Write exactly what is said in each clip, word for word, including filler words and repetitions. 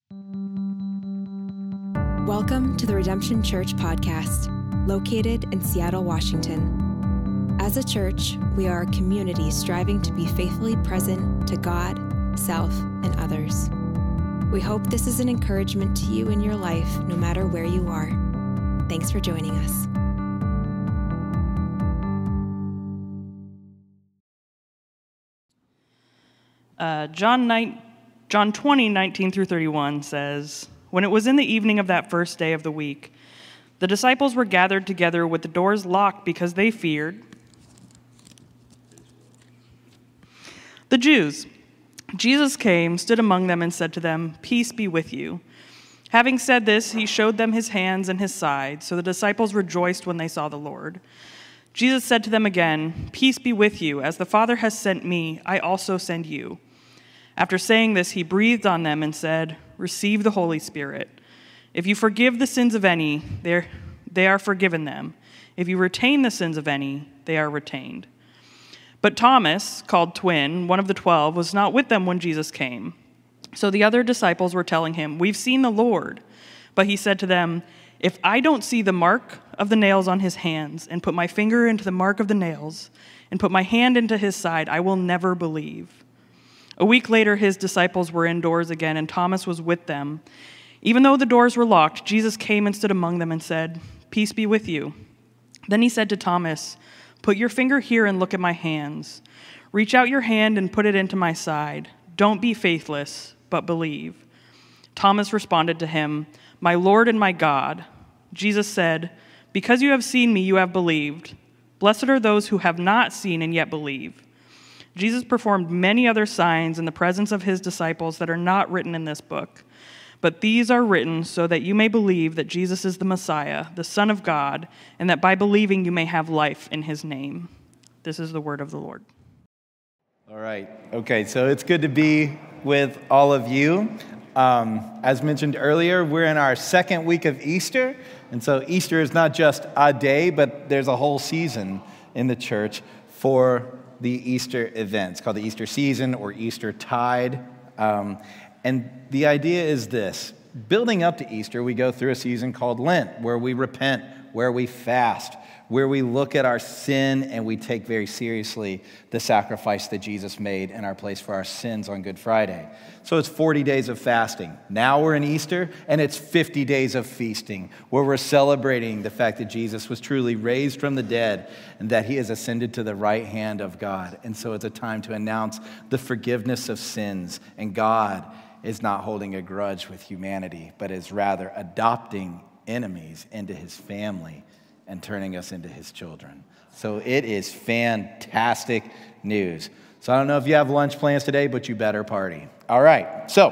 Welcome to the Redemption Church podcast, located in Seattle, Washington. As a church, we are a community striving to be faithfully present to God, self, and others. We hope this is an encouragement to you in your life, no matter where you are. Thanks for joining us. Uh, John, nine, John twenty, nineteen through thirty-one says, "When it was in the evening of that first day of the week, the disciples were gathered together with the doors locked because they feared the Jews. Jesus came, stood among them, and said to them, 'Peace be with you.' Having said this, he showed them his hands and his side, so the disciples rejoiced when they saw the Lord. Jesus said to them again, 'Peace be with you. As the Father has sent me, I also send you.' After saying this, he breathed on them and said, 'Receive the Holy Spirit. If you forgive the sins of any, they are forgiven them. If you retain the sins of any, they are retained.' But Thomas, called Twin, one of the twelve, was not with them when Jesus came. So the other disciples were telling him, 'We've seen the Lord.' But he said to them, 'If I don't see the mark of the nails on his hands, and put my finger into the mark of the nails, and put my hand into his side, I will never believe.' A week later, his disciples were indoors again, and Thomas was with them. Even though the doors were locked, Jesus came and stood among them and said, 'Peace be with you.' Then he said to Thomas, 'Put your finger here and look at my hands. Reach out your hand and put it into my side. Don't be faithless, but believe.' Thomas responded to him, 'My Lord and my God.' Jesus said, 'Because you have seen me, you have believed. Blessed are those who have not seen and yet believe.' Jesus performed many other signs in the presence of his disciples that are not written in this book. But these are written so that you may believe that Jesus is the Messiah, the Son of God, and that by believing you may have life in his name." This is the word of the Lord. All right. Okay, so it's good to be with all of you. Um, as mentioned earlier, we're in our second week of Easter. And so Easter is not just a day, but there's a whole season in the church for the Easter event. It's called the Easter season or Easter tide. Um, and the idea is this. Building up to Easter, we go through a season called Lent, where we repent, where we fast, where we look at our sin and we take very seriously the sacrifice that Jesus made in our place for our sins on Good Friday. So it's forty days of fasting. Now we're in Easter, and it's fifty days of feasting, where we're celebrating the fact that Jesus was truly raised from the dead and that he has ascended to the right hand of God. And so it's a time to announce the forgiveness of sins, and God is not holding a grudge with humanity, but is rather adopting enemies into his family and turning us into his children. So it is fantastic news. So I don't know if you have lunch plans today, but you better party. All right, so,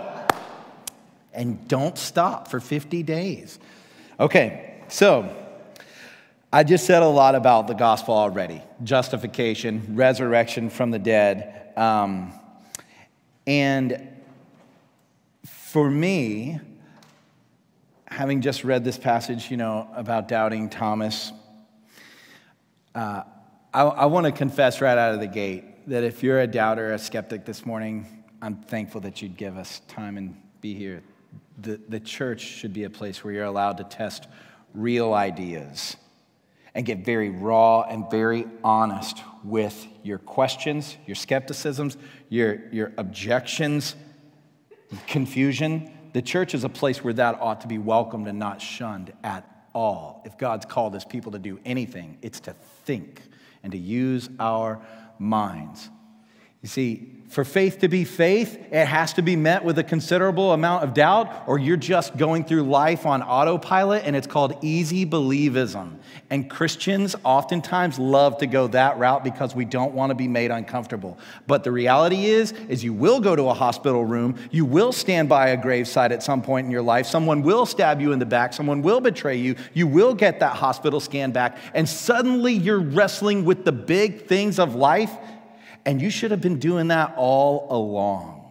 and don't stop for fifty days. Okay, so I just said a lot about the gospel already. Justification, resurrection from the dead. Um, and for me, having just read this passage, you know, about doubting Thomas, uh, I, I want to confess right out of the gate that if you're a doubter, a skeptic this morning, I'm thankful that you'd give us time and be here. The, the church should be a place where you're allowed to test real ideas and get very raw and very honest with your questions, your skepticisms, your, your objections, confusion. The church is a place where that ought to be welcomed and not shunned at all. If God's called his people to do anything, it's to think and to use our minds. You see, for faith to be faith, it has to be met with a considerable amount of doubt, or you're just going through life on autopilot, and it's called easy believism. And Christians oftentimes love to go that route because we don't want to be made uncomfortable. But the reality is, is you will go to a hospital room, you will stand by a gravesite at some point in your life, someone will stab you in the back, someone will betray you, you will get that hospital scan back, and suddenly you're wrestling with the big things of life. And you should have been doing that all along.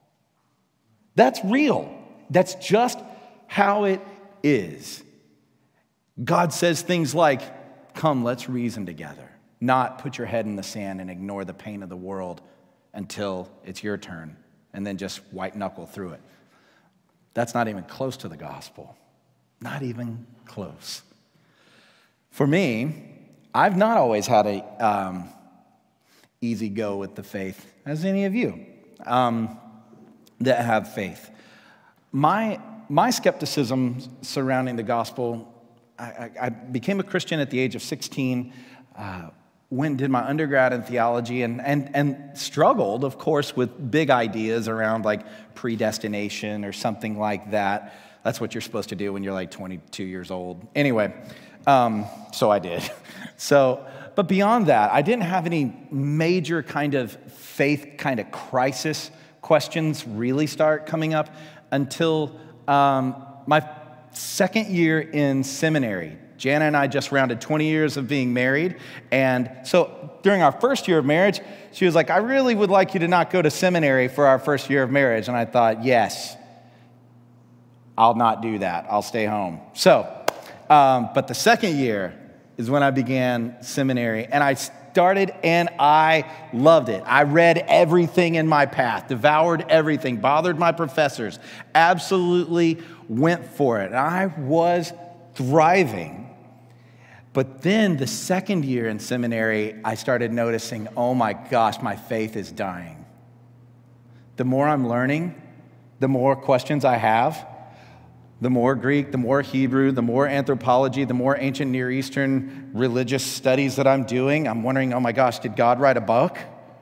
That's real. That's just how it is. God says things like, come, let's reason together. Not put your head in the sand and ignore the pain of the world until it's your turn, and then just white knuckle through it. That's not even close to the gospel. Not even close. For me, I've not always had a um, easy go with the faith, as any of you um, that have faith. My my skepticism surrounding the gospel, I, I, I became a Christian at the age of sixteen, uh, went and did my undergrad in theology, and, and, and struggled, of course, with big ideas around like predestination or something like that. That's what you're supposed to do when you're like twenty-two years old. Anyway, um, so I did. So, but beyond that, I didn't have any major kind of faith kind of crisis questions really start coming up until um, my second year in seminary. Jana and I just rounded twenty years of being married. And so during our first year of marriage, she was like, I really would like you to not go to seminary for our first year of marriage. And I thought, yes, I'll not do that. I'll stay home. So, um, but the second year is when I began seminary. And I started and I loved it. I read everything in my path, devoured everything, bothered my professors, absolutely went for it. And I was thriving. But then the second year in seminary, I started noticing, oh my gosh, my faith is dying. The more I'm learning, the more questions I have, the more Greek, the more Hebrew, the more anthropology, the more ancient Near Eastern religious studies that I'm doing. I'm wondering, oh my gosh, did God write a book?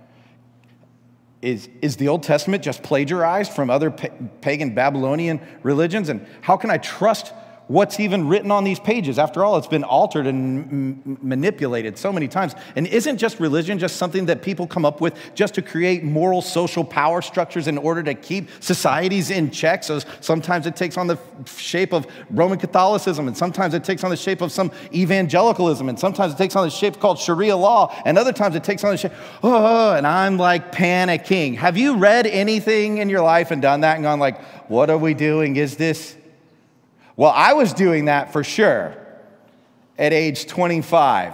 Is, is the Old Testament just plagiarized from other pa- pagan Babylonian religions? And how can I trust what's even written on these pages? After all, it's been altered and m- manipulated so many times. And isn't just religion just something that people come up with just to create moral, social power structures in order to keep societies in check? So sometimes it takes on the shape of Roman Catholicism, and sometimes it takes on the shape of some evangelicalism, and sometimes it takes on the shape called Sharia law, and other times it takes on the shape, oh, and I'm like panicking. Have you read anything in your life and done that and gone like, what are we doing? Is this... Well, I was doing that for sure at age twenty-five.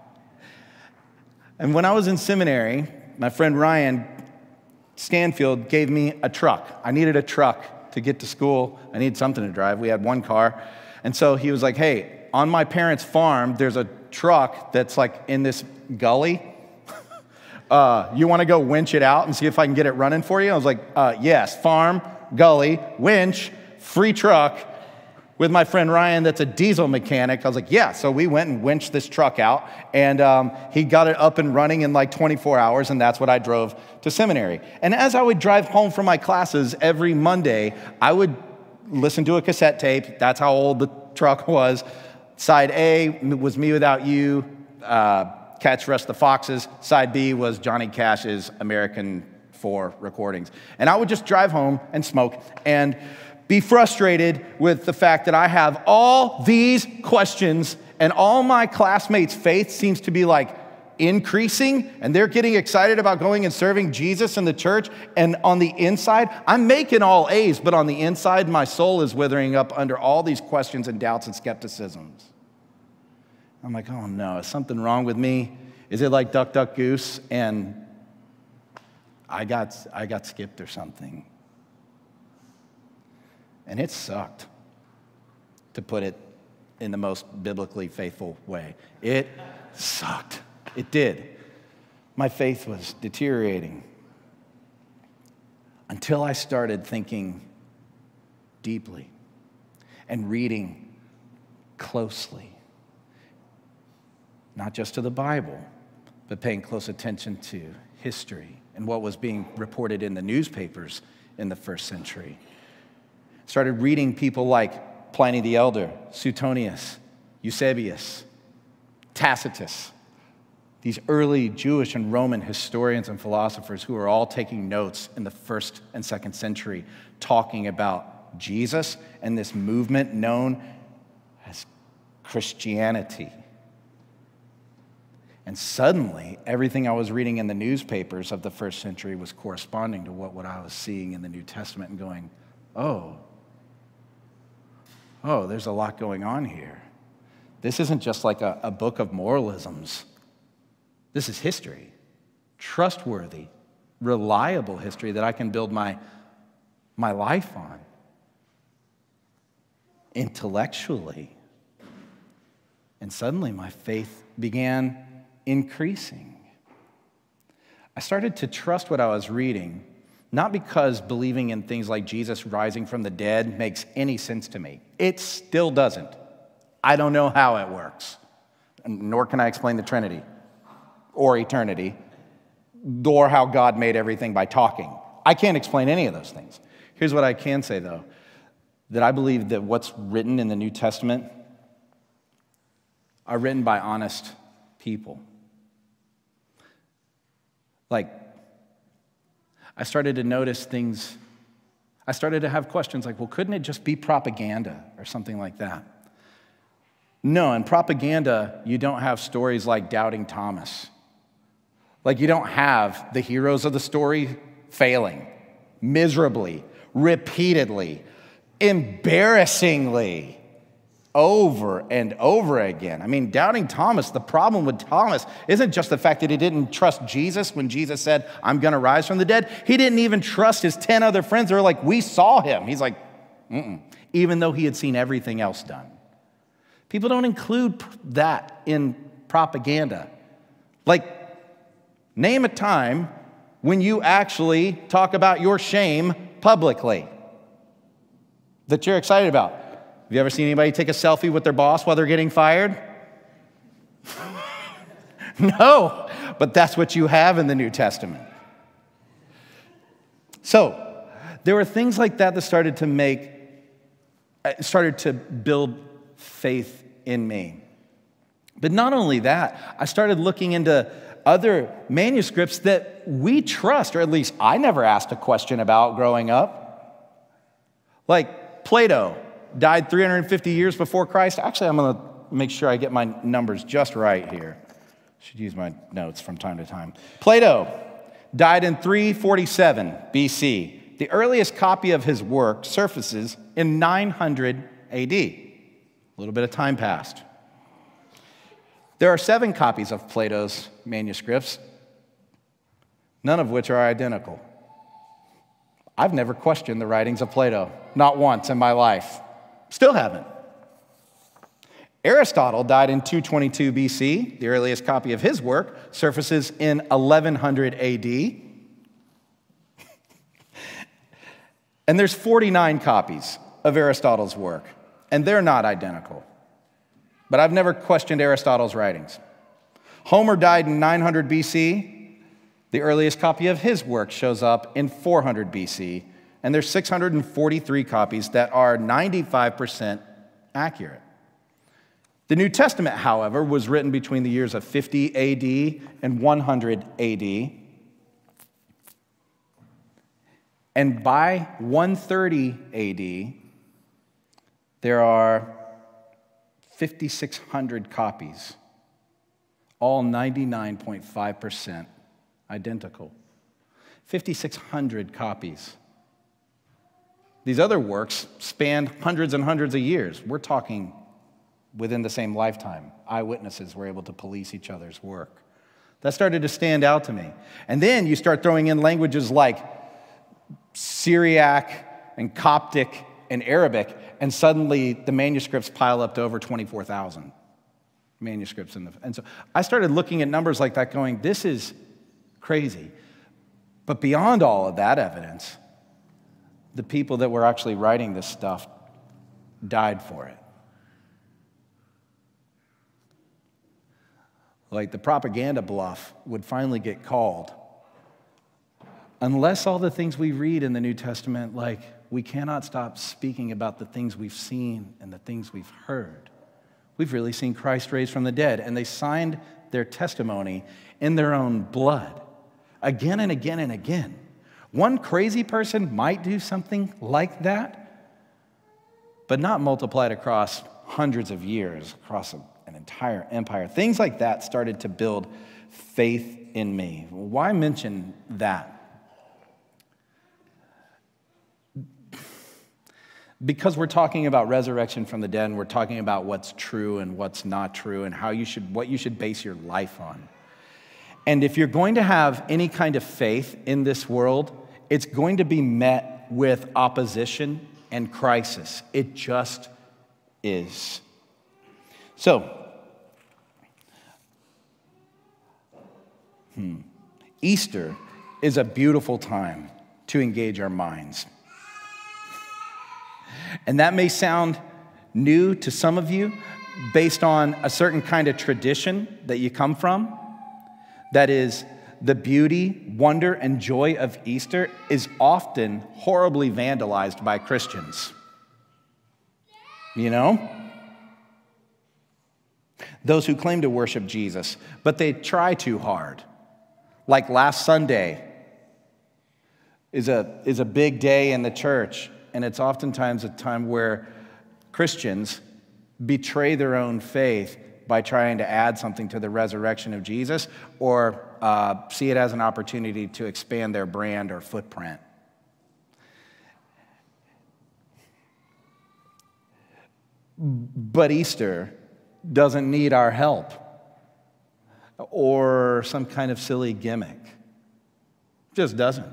And when I was in seminary, my friend Ryan Stanfield gave me a truck. I needed a truck to get to school. I needed something to drive. We had one car. And so he was like, hey, on my parents' farm, there's a truck that's like in this gully. uh, you want to go winch it out and see if I can get it running for you? I was like, uh, yes, farm, gully, winch, free truck. With my friend Ryan, that's a diesel mechanic. I was like, yeah. So we went and winched this truck out, and um, he got it up and running in like twenty-four hours, and that's what I drove to seminary. And as I would drive home from my classes every Monday, I would listen to a cassette tape. That's how old the truck was. Side A was Me Without You, uh, Catch Rest the Foxes. Side B was Johnny Cash's American Four recordings. And I would just drive home and smoke and be frustrated with the fact that I have all these questions and all my classmates' faith seems to be like increasing and they're getting excited about going and serving Jesus in the church. And on the inside, I'm making all A's, but on the inside, my soul is withering up under all these questions and doubts and skepticisms. I'm like, oh no, is something wrong with me? Is it like Duck, Duck, Goose? And I got, I got skipped or something. And it sucked, to put it in the most biblically faithful way. It sucked. It did. My faith was deteriorating until I started thinking deeply and reading closely, not just to the Bible, but paying close attention to history and what was being reported in the newspapers in the first century. Started reading people like Pliny the Elder, Suetonius, Eusebius, Tacitus, these early Jewish and Roman historians and philosophers who are all taking notes in the first and second century, talking about Jesus and this movement known as Christianity. And suddenly, everything I was reading in the newspapers of the first century was corresponding to what, what I was seeing in the New Testament and going, oh, oh, there's a lot going on here. This isn't just like a, a book of moralisms. This is history, trustworthy, reliable history that I can build my, my life on. intellectually. And suddenly my faith began increasing. I started to trust what I was reading, not because believing in things like Jesus rising from the dead makes any sense to me. It still doesn't. I don't know how it works, nor can I explain the Trinity or eternity, or how God made everything by talking. I can't explain any of those things. Here's what I can say, though, that I believe that what's written in the New Testament are written by honest people. Like, I started to notice things, I started to have questions like, well, couldn't it just be propaganda or something like that? No, in propaganda, you don't have stories like Doubting Thomas. Like, you don't have the heroes of the story failing miserably, repeatedly, embarrassingly, over and over again. I mean, Doubting Thomas, the problem with Thomas isn't just the fact that he didn't trust Jesus when Jesus said, I'm going to rise from the dead. He didn't even trust his ten other friends that were like, we saw him. He's like, mm-mm, even though he had seen everything else done. People don't include that in propaganda. Like, name a time when you actually talk about your shame publicly that you're excited about. Have you ever seen anybody take a selfie with their boss while they're getting fired? No, but that's what you have in the New Testament. So, there were things like that that started to make, started to build faith in me. But not only that, I started looking into other manuscripts that we trust, or at least I never asked a question about growing up. Like Plato died three hundred fifty years before Christ. Actually, I'm going to make sure I get my numbers just right here. Should use my notes from time to time. Plato died in three forty-seven B C. The earliest copy of his work surfaces in nine hundred A D. A little bit of time passed. There are seven copies of Plato's manuscripts, none of which are identical. I've never questioned the writings of Plato, not once in my life. Still haven't. Aristotle died in two twenty-two B C. The earliest copy of his work surfaces in eleven hundred A D. And there's forty-nine copies of Aristotle's work, and they're not identical. But I've never questioned Aristotle's writings. Homer died in nine hundred B C. The earliest copy of his work shows up in four hundred B C, and there's six hundred forty-three copies that are ninety-five percent accurate. The New Testament, however, was written between the years of fifty A D and one hundred A D. And by one thirty A D, there are five thousand six hundred copies, all ninety-nine point five percent identical. five thousand six hundred copies. These other works spanned hundreds and hundreds of years. We're talking within the same lifetime. Eyewitnesses were able to police each other's work. That started to stand out to me. And then you start throwing in languages like Syriac and Coptic and Arabic, and suddenly the manuscripts pile up to over twenty-four thousand manuscripts. In the, and so I started looking at numbers like that going, this is crazy. But beyond all of that evidence, the people that were actually writing this stuff died for it. Like the propaganda bluff would finally get called. Unless all the things we read in the New Testament, like, we cannot stop speaking about the things we've seen and the things we've heard. We've really seen Christ raised from the dead, and they signed their testimony in their own blood again and again and again. One crazy person might do something like that, but not multiplied across hundreds of years, across a, an entire empire. Things like that started to build faith in me. Why mention that? Because we're talking about resurrection from the dead, and we're talking about what's true and what's not true, and how you should, what you should base your life on. And if you're going to have any kind of faith in this world, it's going to be met with opposition and crisis. It just is. So, hmm, Easter is a beautiful time to engage our minds. And that may sound new to some of you based on a certain kind of tradition that you come from. That is, the beauty, wonder, and joy of Easter is often horribly vandalized by Christians. You know? Those who claim to worship Jesus, but they try too hard. Like last Sunday is a, is a big day in the church, and it's oftentimes a time where Christians betray their own faith by trying to add something to the resurrection of Jesus, or uh, see it as an opportunity to expand their brand or footprint. But Easter doesn't need our help or some kind of silly gimmick. It just doesn't.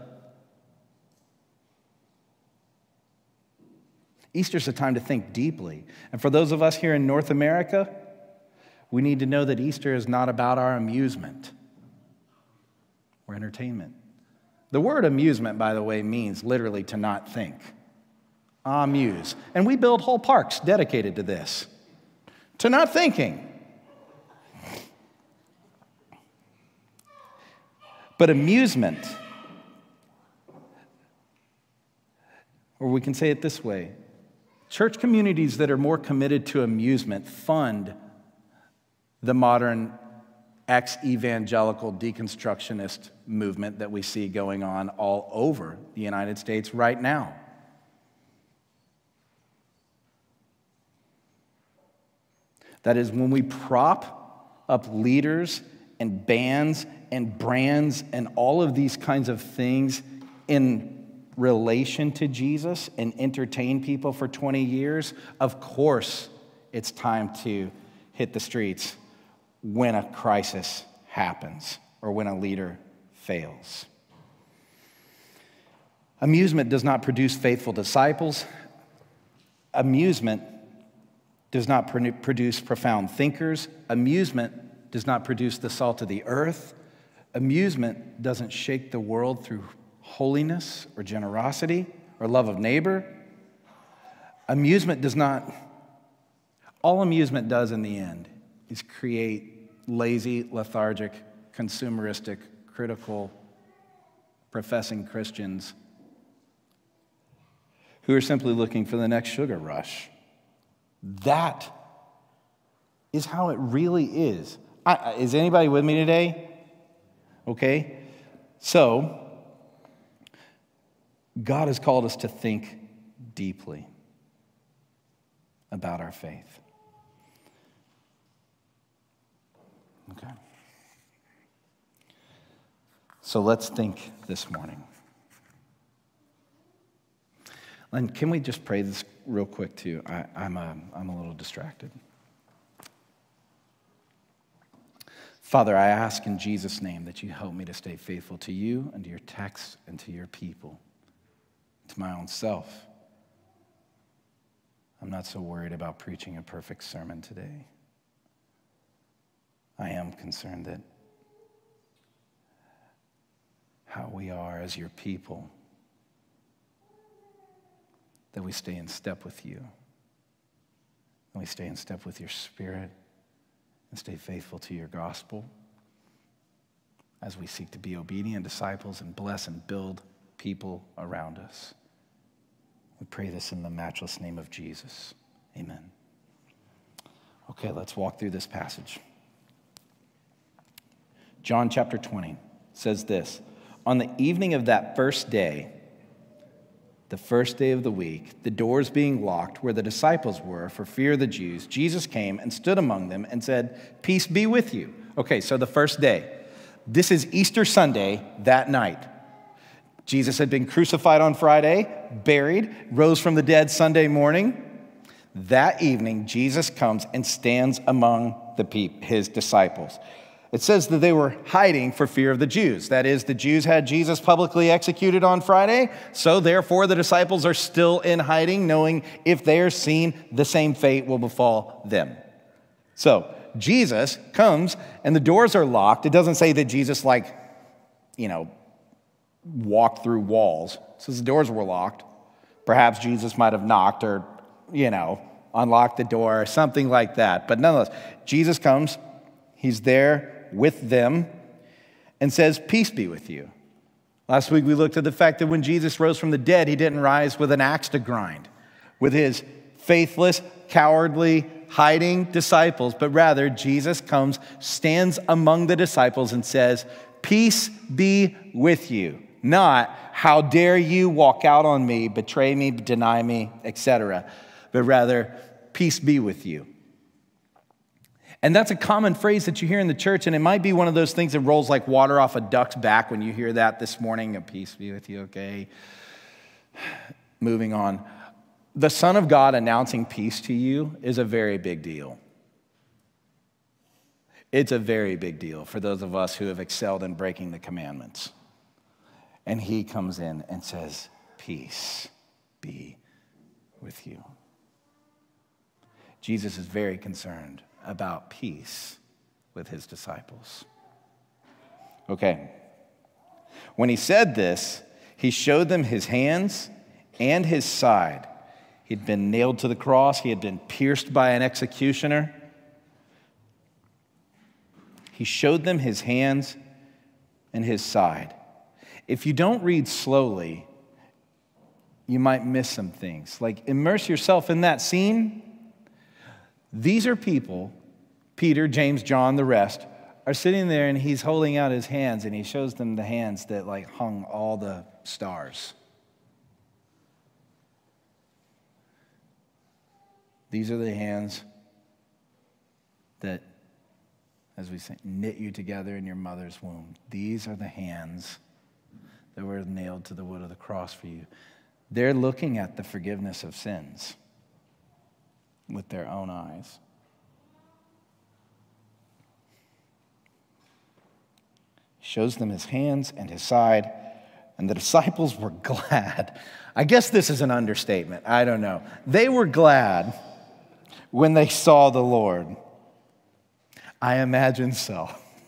Easter's a time to think deeply. And for those of us here in North America, we need to know that Easter is not about our amusement or entertainment. The word amusement, by the way, means literally to not think. Amuse. And we build whole parks dedicated to this. To not thinking. But amusement, or we can say it this way, church communities that are more committed to amusement fund the modern ex-evangelical deconstructionist movement that we see going on all over the United States right now. That is, when we prop up leaders and bands and brands and all of these kinds of things in relation to Jesus and entertain people for twenty years, of course it's time to hit the streets when a crisis happens or when a leader fails. Amusement does not produce faithful disciples. Amusement does not produce profound thinkers. Amusement does not produce the salt of the earth. Amusement doesn't shake the world through holiness or generosity or love of neighbor. Amusement does not, all amusement does in the end is create lazy, lethargic, consumeristic, critical, professing Christians who are simply looking for the next sugar rush. That is how it really is. I, is anybody with me today? Okay. So, God has called us to think deeply about our faith. Okay. So let's think this morning. And can we just pray this real quick too? I, I'm, a, I'm a little distracted. Father, I ask in Jesus' name that you help me to stay faithful to you and to your text and to your people, to my own self. I'm not so worried about preaching a perfect sermon today. I am concerned that how we are as your people, that we stay in step with you, and we stay in step with your Spirit, and stay faithful to your gospel as we seek to be obedient disciples and bless and build people around us. We pray this in the matchless name of Jesus. Amen. Okay, let's walk through this passage. John chapter twenty says this: on the evening of that first day, the first day of the week, the doors being locked where the disciples were for fear of the Jews, Jesus came and stood among them and said, "Peace be with you." Okay, so the first day. This is Easter Sunday, that night. Jesus had been crucified on Friday, buried, rose from the dead Sunday morning. That evening, Jesus comes and stands among the pe- his disciples. It says that they were hiding for fear of the Jews. That is, the Jews had Jesus publicly executed on Friday, so therefore the disciples are still in hiding, knowing if they are seen, the same fate will befall them. So Jesus comes and the doors are locked. It doesn't say that Jesus, like, you know, walked through walls. It says the doors were locked. Perhaps Jesus might have knocked or, you know, unlocked the door or something like that. But nonetheless, Jesus comes. He's there with them and says, "Peace be with you." Last week we looked at the fact that when Jesus rose from the dead, he didn't rise with an axe to grind, with his faithless, cowardly, hiding disciples, but rather Jesus comes, stands among the disciples and says, "Peace be with you." Not, "How dare you walk out on me, betray me, deny me," et cetera, but rather, "Peace be with you." And that's a common phrase that you hear in the church, and it might be one of those things that rolls like water off a duck's back when you hear that this morning. "Peace be with you," okay. Moving on. The Son of God announcing peace to you is a very big deal. It's a very big deal for those of us who have excelled in breaking the commandments. And he comes in and says, "Peace be with you." Jesus is very concerned about peace with his disciples. Okay. When he said this, he showed them his hands and his side. He'd been nailed to the cross. He had been pierced by an executioner. He showed them his hands and his side. If you don't read slowly, you might miss some things. Like, immerse yourself in that scene. These are people, Peter, James, John, the rest, are sitting there and he's holding out his hands and he shows them the hands that like hung all the stars. These are the hands that, as we say, knit you together in your mother's womb. These are the hands that were nailed to the wood of the cross for you. They're looking at the forgiveness of sins with their own eyes. He shows them his hands and his side, and the disciples were glad. I guess this is an understatement. I don't know. They were glad when they saw the Lord. I imagine so.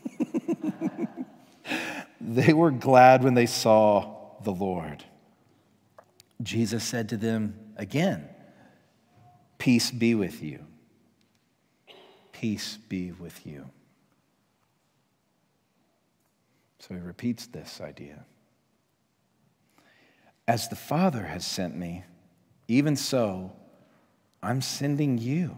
They were glad when they saw the Lord. Jesus said to them again, "Peace be with you. Peace be with you." So he repeats this idea. "As the Father has sent me, even so I'm sending you.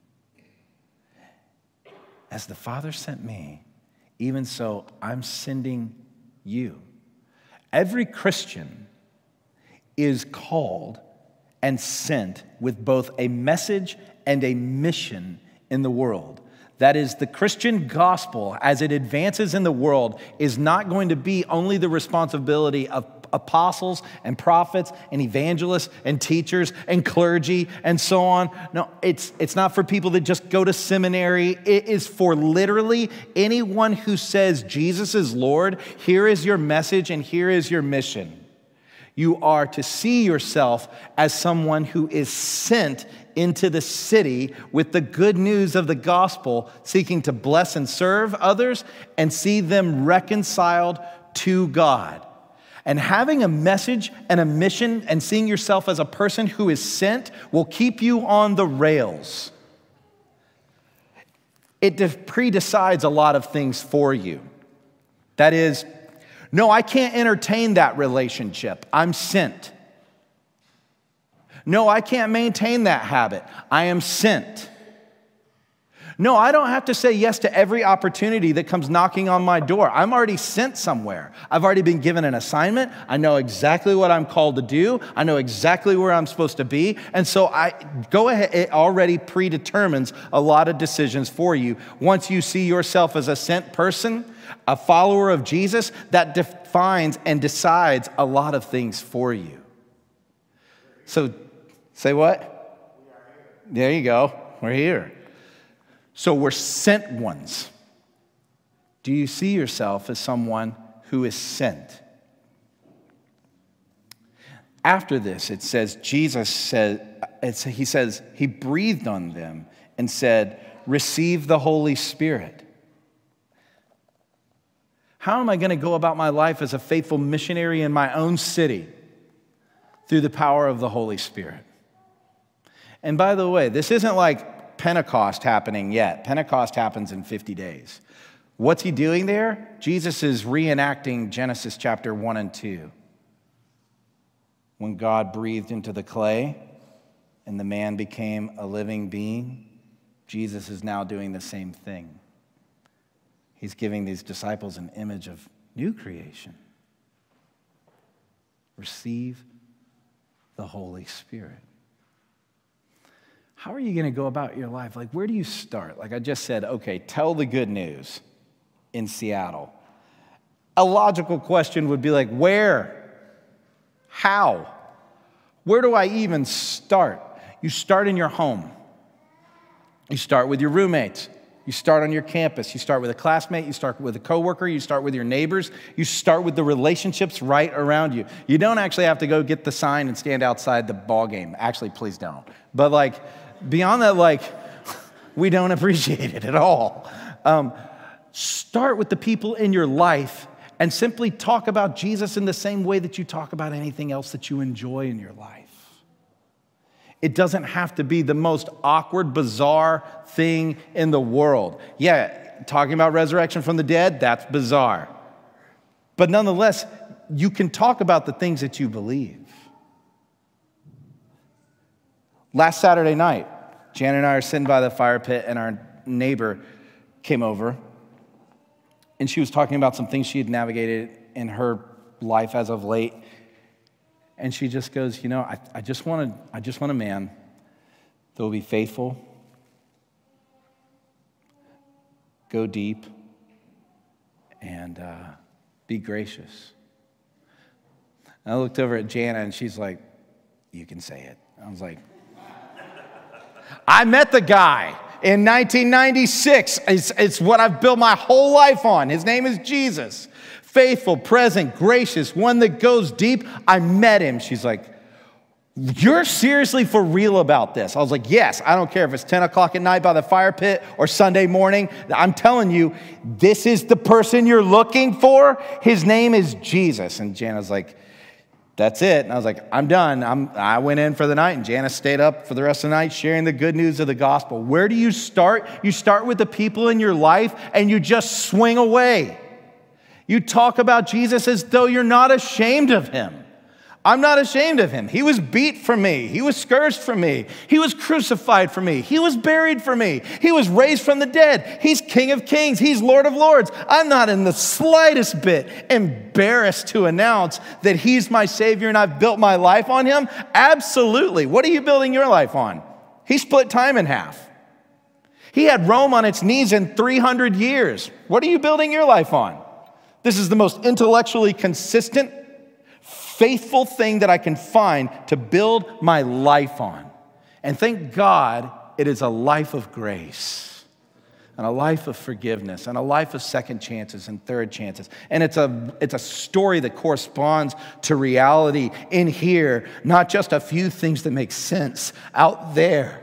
As the Father sent me, even so I'm sending you." Every Christian is called and sent with both a message and a mission in the world. That is, the Christian gospel, as it advances in the world, is not going to be only the responsibility of apostles and prophets and evangelists and teachers and clergy and so on. No, it's, it's not for people that just go to seminary. It is for literally anyone who says Jesus is Lord. Here is your message and here is your mission. You are to see yourself as someone who is sent into the city with the good news of the gospel, seeking to bless and serve others and see them reconciled to God. And having a message and a mission and seeing yourself as a person who is sent will keep you on the rails. It de- pre-decides a lot of things for you. That is, no, I can't entertain that relationship. I'm sent. No, I can't maintain that habit. I am sent. No, I don't have to say yes to every opportunity that comes knocking on my door. I'm already sent somewhere. I've already been given an assignment. I know exactly what I'm called to do. I know exactly where I'm supposed to be. And so I go ahead, it already predetermines a lot of decisions for you. Once you see yourself as a sent person, a follower of Jesus, that defines and decides a lot of things for you. So, say what? There you go. We're here. So we're sent ones. Do you see yourself as someone who is sent? After this, it says, Jesus said, it's, he says, he breathed on them and said, receive the Holy Spirit. How am I going to go about my life as a faithful missionary in my own city? Through the power of the Holy Spirit. And by the way, this isn't like Pentecost happening yet. Pentecost happens in fifty days. What's he doing there? Jesus is reenacting Genesis chapter one and two. When God breathed into the clay and the man became a living being, Jesus is now doing the same thing. He's giving these disciples an image of new creation. Receive the Holy Spirit. How are you going to go about your life? Like, where do you start? Like I just said, okay, tell the good news in Seattle. A logical question would be like, where? How? Where do I even start? You start in your home. You start with your roommates. You start on your campus. You start with a classmate. You start with a coworker. You start with your neighbors. You start with the relationships right around you. You don't actually have to go get the sign and stand outside the ball game. Actually, please don't. But like, beyond that, like, we don't appreciate it at all. Um, start with the people in your life and simply talk about Jesus in the same way that you talk about anything else that you enjoy in your life. It doesn't have to be the most awkward, bizarre thing in the world. Yeah, talking about resurrection from the dead, that's bizarre. But nonetheless, you can talk about the things that you believe. Last Saturday night, Jan and I are sitting by the fire pit, and our neighbor came over, and she was talking about some things she had navigated in her life as of late. And she just goes, you know, I, I just want to, I just want a man that will be faithful, go deep, and uh, be gracious. And I looked over at Jana, and she's like, you can say it. I was like, I met the guy in nineteen ninety-six. It's, it's what I've built my whole life on. His name is Jesus. Faithful, present, gracious, one that goes deep. I met him. She's like, you're seriously for real about this? I was like, yes. I don't care if it's ten o'clock at night by the fire pit or Sunday morning. I'm telling you, this is the person you're looking for. His name is Jesus. And Jana's like, that's it. And I was like, I'm done. I'm, I went in for the night, and Jana stayed up for the rest of the night sharing the good news of the gospel. Where do you start? You start with the people in your life, and you just swing away. You talk about Jesus as though you're not ashamed of him. I'm not ashamed of him. He was beat for me. He was scourged for me. He was crucified for me. He was buried for me. He was raised from the dead. He's King of Kings. He's Lord of Lords. I'm not in the slightest bit embarrassed to announce that he's my Savior and I've built my life on him. Absolutely. What are you building your life on? He split time in half. He had Rome on its knees in three hundred years. What are you building your life on? This is the most intellectually consistent, faithful thing that I can find to build my life on. And thank God it is a life of grace and a life of forgiveness and a life of second chances and third chances. And it's a, it's a story that corresponds to reality in here, not just a few things that make sense out there.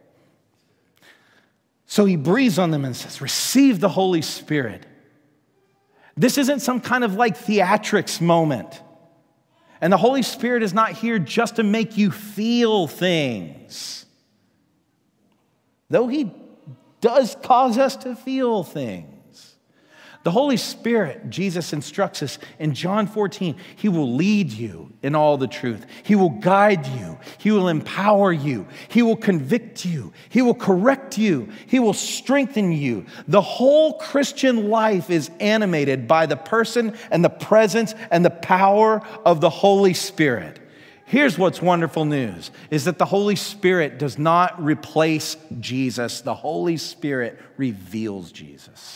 So he breathes on them and says, receive the Holy Spirit. This isn't some kind of like theatrics moment. And the Holy Spirit is not here just to make you feel things. Though he does cause us to feel things. The Holy Spirit, Jesus instructs us in John fourteen, he will lead you in all the truth. He will guide you. He will empower you. He will convict you. He will correct you. He will strengthen you. The whole Christian life is animated by the person and the presence and the power of the Holy Spirit. Here's what's wonderful news, is that the Holy Spirit does not replace Jesus. The Holy Spirit reveals Jesus.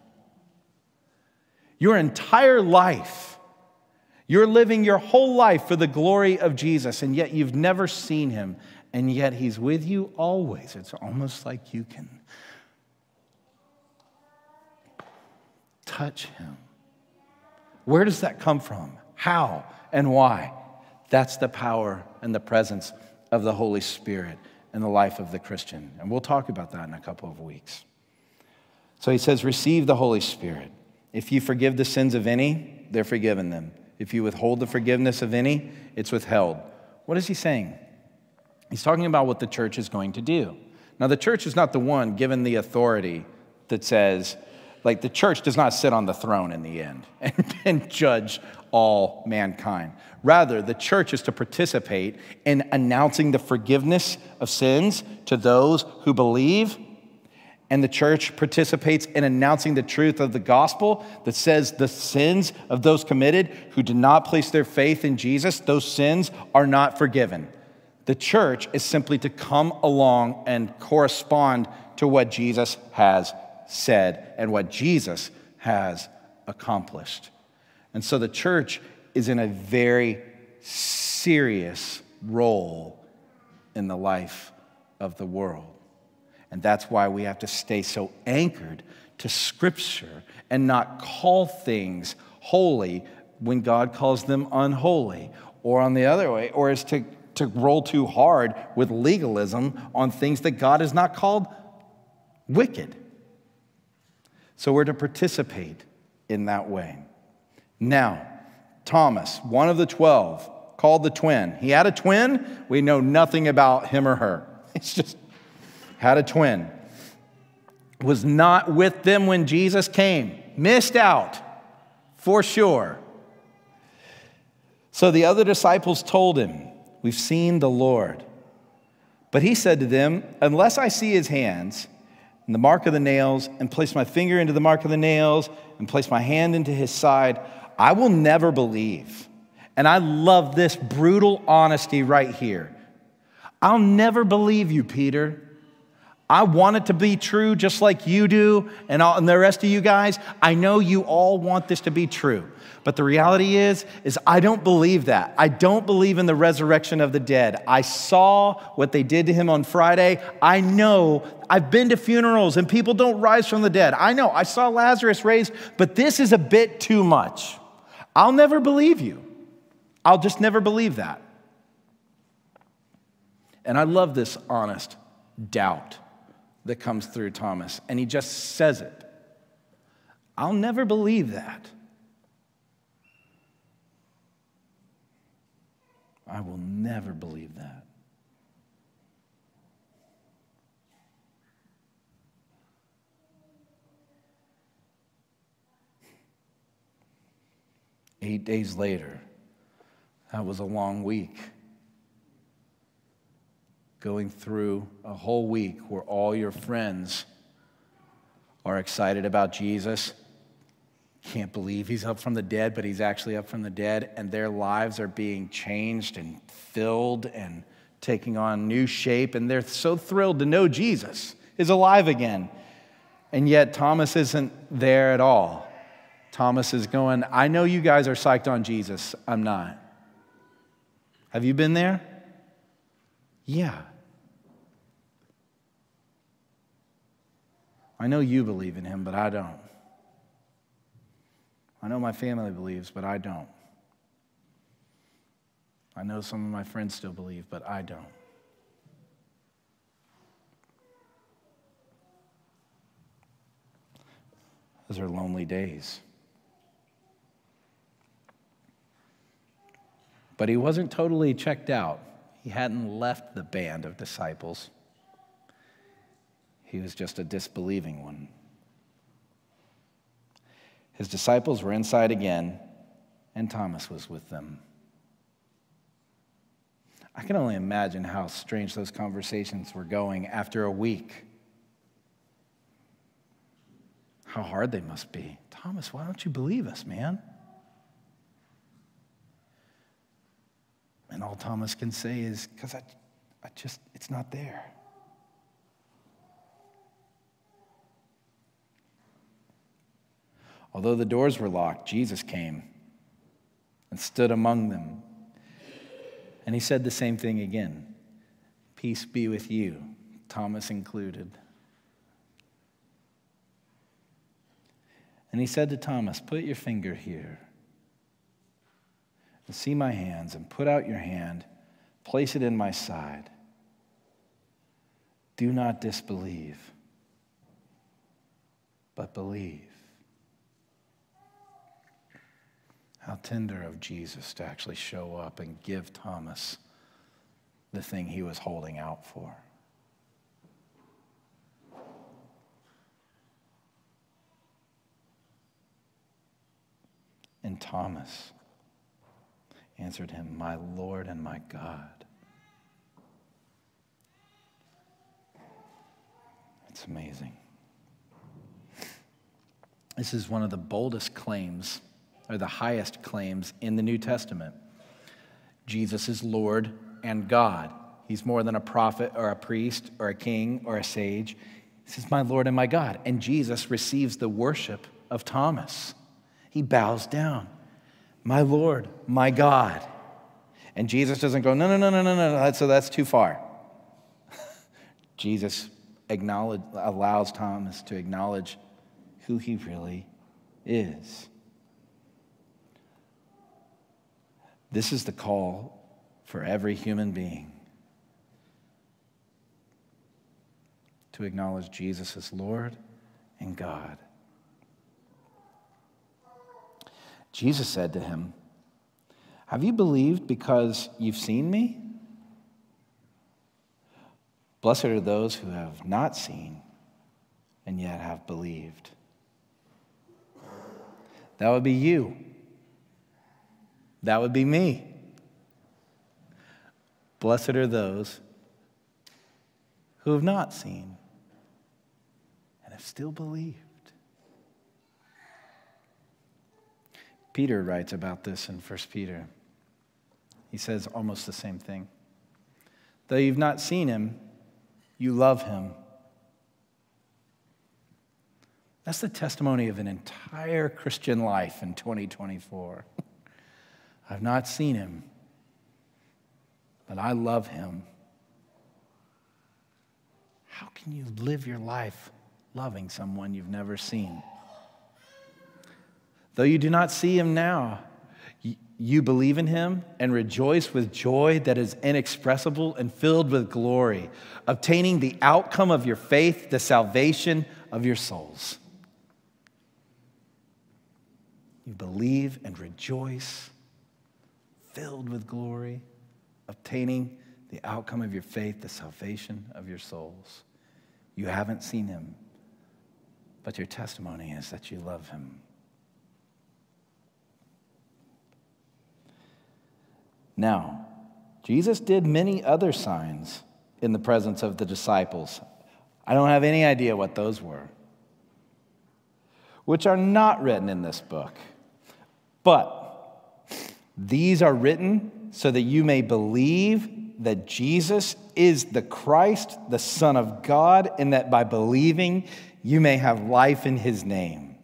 Your entire life, you're living your whole life for the glory of Jesus, and yet you've never seen him, and yet he's with you always. It's almost like you can touch him. Where does that come from? How and why? That's the power and the presence of the Holy Spirit in the life of the Christian. And we'll talk about that in a couple of weeks. So he says, receive the Holy Spirit. If you forgive the sins of any, they're forgiven them. If you withhold the forgiveness of any, it's withheld. What is he saying? He's talking about what the church is going to do. Now, the church is not the one given the authority that says, like, the church does not sit on the throne in the end and, and judge all mankind. Rather, the church is to participate in announcing the forgiveness of sins to those who believe. And the church participates in announcing the truth of the gospel that says the sins of those committed who did not place their faith in Jesus, those sins are not forgiven. The church is simply to come along and correspond to what Jesus has said and what Jesus has accomplished. And so the church is in a very serious role in the life of the world. And that's why we have to stay so anchored to Scripture and not call things holy when God calls them unholy, or on the other way, or is to, to roll too hard with legalism on things that God has not called wicked. So we're to participate in that way. Now, Thomas, one of the twelve, called the twin. He had a twin. We know nothing about him or her. It's just had a twin. Was not with them when Jesus came. Missed out, for sure. So the other disciples told him, we've seen the Lord. But he said to them, unless I see his hands and the mark of the nails, and place my finger into the mark of the nails, and place my hand into his side, I will never believe. And I love this brutal honesty right here. I'll never believe you, Peter. I want it to be true just like you do, and, all, and the rest of you guys. I know you all want this to be true. But the reality is, is I don't believe that. I don't believe in the resurrection of the dead. I saw what they did to him on Friday. I know, I've been to funerals and people don't rise from the dead. I know, I saw Lazarus raised, but this is a bit too much. I'll never believe you. I'll just never believe that. And I love this honest doubt that comes through Thomas. And he just says it. I'll never believe that. I will never believe that. Eight days later, that was a long week. Going through a whole week where all your friends are excited about Jesus. Can't believe he's up from the dead, but he's actually up from the dead, and their lives are being changed and filled and taking on new shape, and they're so thrilled to know Jesus is alive again. And yet Thomas isn't there at all. Thomas is going, I know you guys are psyched on Jesus. I'm not. Have you been there? Yeah. I know you believe in him, but I don't. I know my family believes, but I don't. I know some of my friends still believe, but I don't. Those are lonely days. But he wasn't totally checked out. He hadn't left the band of disciples. He was just a disbelieving one. His disciples were inside again, and Thomas was with them. I can only imagine how strange those conversations were going after a week. How hard they must be. Thomas, why don't you believe us, man? And all Thomas can say is, because I, I just, it's not there. Although the doors were locked, Jesus came and stood among them. And he said the same thing again. Peace be with you, Thomas included. And he said to Thomas, put your finger here and see my hands, and put out your hand, place it in my side. Do not disbelieve, but believe. How tender of Jesus to actually show up and give Thomas the thing he was holding out for. And Thomas answered him, my Lord and my God. It's amazing. This is one of the boldest claims, or the highest claims in the New Testament. Jesus is Lord and God. He's more than a prophet or a priest or a king or a sage. He says, my Lord and my God. And Jesus receives the worship of Thomas. He bows down. My Lord, my God. And Jesus doesn't go, no, no, no, no, no, no, that's, so that's too far. Jesus acknowledge, allows Thomas to acknowledge who he really is. This is the call for every human being, to acknowledge Jesus as Lord and God. Jesus said to him, have you believed because you've seen me? Blessed are those who have not seen and yet have believed. That would be you. That would be me. Blessed are those who have not seen and have still believed. Peter writes about this in First Peter. He says almost the same thing. Though you've not seen him, you love him. That's the testimony of an entire Christian life in twenty twenty-four. I've not seen him, but I love him. How can you live your life loving someone you've never seen? Though you do not see him now, you believe in him and rejoice with joy that is inexpressible and filled with glory, obtaining the outcome of your faith, the salvation of your souls. You believe and rejoice, filled with glory, obtaining the outcome of your faith, the salvation of your souls. You haven't seen him, but your testimony is that you love him. Now, Jesus did many other signs in the presence of the disciples. I don't have any idea what those were, which are not written in this book. But these are written so that you may believe that Jesus is the Christ, the Son of God, and that by believing you may have life in his name.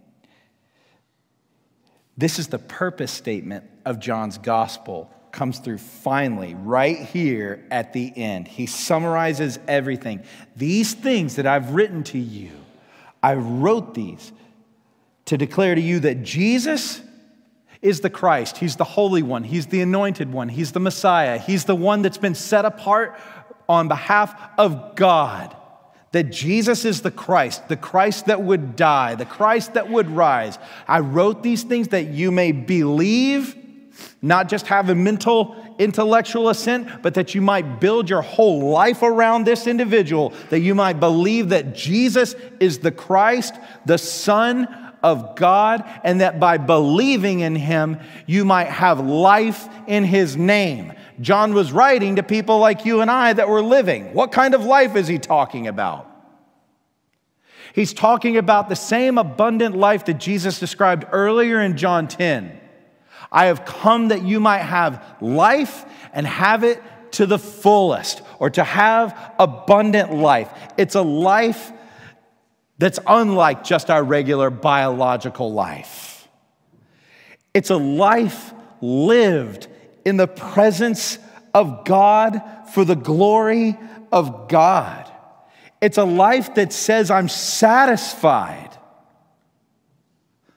This is the purpose statement of John's gospel. Comes through finally right here at the end. He summarizes everything. These things that I've written to you, I wrote these to declare to you that Jesus is the Christ. He's the Holy One. He's the Anointed One. He's the Messiah. He's the one that's been set apart on behalf of God. That Jesus is the Christ, the Christ that would die, the Christ that would rise. I wrote these things that you may believe, not just have a mental, intellectual assent, but that you might build your whole life around this individual, that you might believe that Jesus is the Christ, the Son of God, and that by believing in him, you might have life in his name. John was writing to people like you and I that were living. What kind of life is he talking about? He's talking about the same abundant life that Jesus described earlier in John ten. I have come that you might have life and have it to the fullest, or to have abundant life. It's a life that's unlike just our regular biological life. It's a life lived in the presence of God for the glory of God. It's a life that says, I'm satisfied.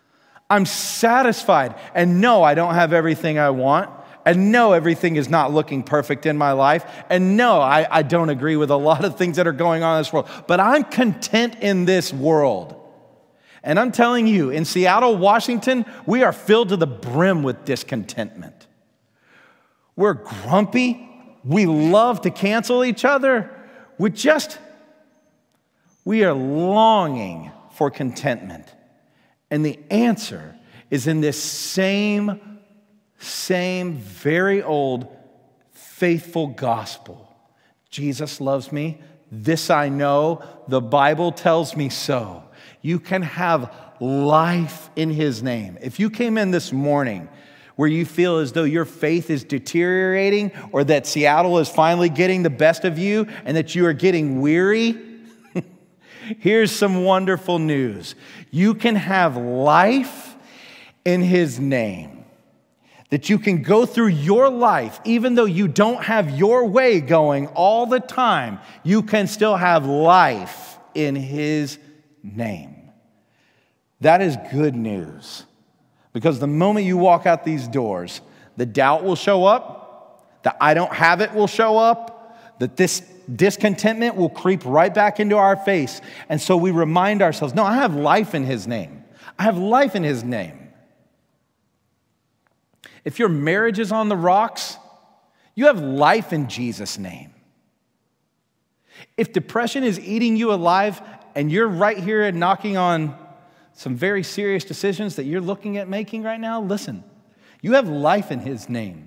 I'm satisfied. And no, I don't have everything I want. And no, everything is not looking perfect in my life. And no, I, I don't agree with a lot of things that are going on in this world. But I'm content in this world. And I'm telling you, in Seattle, Washington, we are filled to the brim with discontentment. We're grumpy. We love to cancel each other. We just, we are longing for contentment. And the answer is in this same, same very old, faithful gospel. Jesus loves me. This I know. The Bible tells me so. You can have life in His name. If you came in this morning where you feel as though your faith is deteriorating or that Seattle is finally getting the best of you and that you are getting weary, here's some wonderful news. You can have life in His name. That you can go through your life, even though you don't have your way going all the time, you can still have life in His name. That is good news. Because the moment you walk out these doors, the doubt will show up, the I don't have it will show up, that this discontentment will creep right back into our face. And so we remind ourselves, no, I have life in His name. I have life in His name. If your marriage is on the rocks, you have life in Jesus' name. If depression is eating you alive and you're right here and knocking on some very serious decisions that you're looking at making right now, listen, you have life in His name.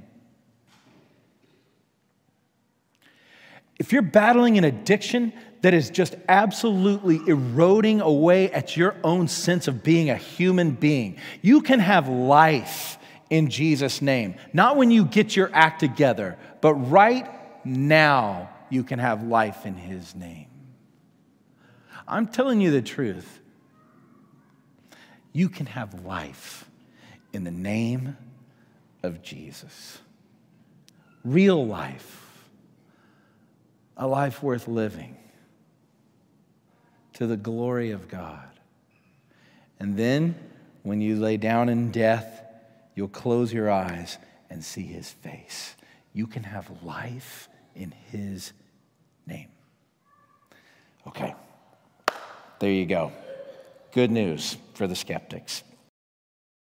If you're battling an addiction that is just absolutely eroding away at your own sense of being a human being, you can have life in Jesus' name. Not when you get your act together, but right now you can have life in His name. I'm telling you the truth. You can have life in the name of Jesus. Real life. A life worth living to the glory of God. And then, when you lay down in death, you'll close your eyes and see His face. You can have life in His name. Okay, there you go. Good news for the skeptics.